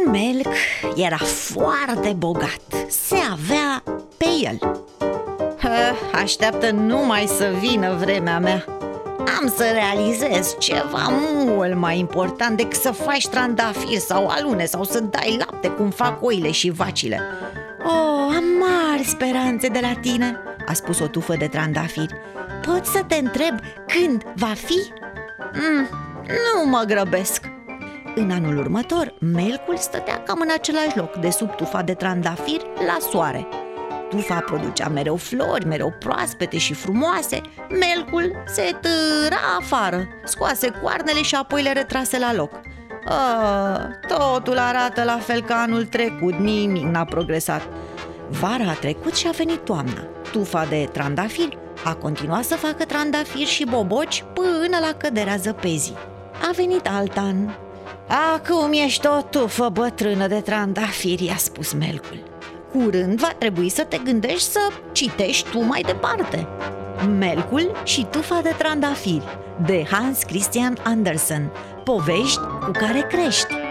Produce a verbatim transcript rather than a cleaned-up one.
Melc era foarte bogat, se avea pe el. Așteaptă numai să vină vremea mea. Am să realizez ceva mult mai important decât să faci trandafiri sau alune sau să dai lapte cum fac oile și vacile. Oh, am mari speranțe de la tine, a spus o tufă de trandafiri. Pot să te întreb când va fi? Mm, nu mă grăbesc. În anul următor, Melcul stătea cam în același loc de sub tufa de trandafiri la soare. Tufa producea mereu flori, mereu proaspete și frumoase. Melcul se târa afară, scoase coarnele și apoi le retrase la loc. A, totul arată la fel ca anul trecut, nimic n-a progresat. Vara a trecut și a venit toamna. Tufa de trandafiri a continuat să facă trandafiri și boboci până la căderea zăpezii. A venit alt an. Acum ești o tufă bătrână de trandafiri, i-a spus Melcul. Curând va trebui să te gândești să citești tu mai departe. Melcul și tufa de trandafiri, de Hans Christian Andersen. Povești cu care crești.